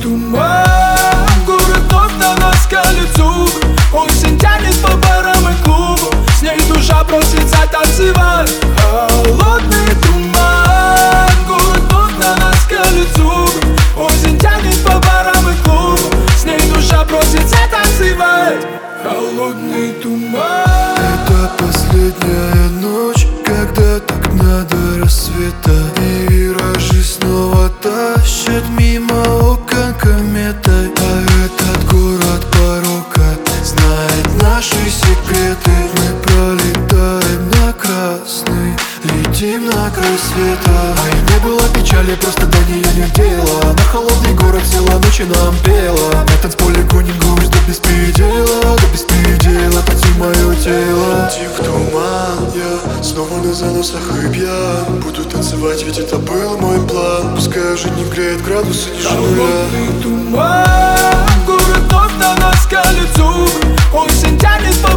туман, город вновь на нас скалит зубы. Осень тянет по барам и клубу, с ней душа просится танцевать. Холодный туман, город вновь на нас скалит зубы. Осень тянет по барам и клубу, с ней душа просится танцевать. Холодный туман. Это последняя ночь, когда так надо рассвета. И виражи снова тащат мимо окон кометой. А этот город порока знает наши секреты. Мы пролетаем на красный, летим на край света. А и не было печали, просто до нее не дело. На холодный город села ночи нам пела. На танцполе гоним грусть до беспредела, до беспредела. Поти мое тело. Тих туман, я снова на заносах и пьян. Буду танцевать, ведь это был мой план. Пускай уже не греет градусы ниже нуля. Холодный туман, город вновь на нас скалит зубы. Осень тянет по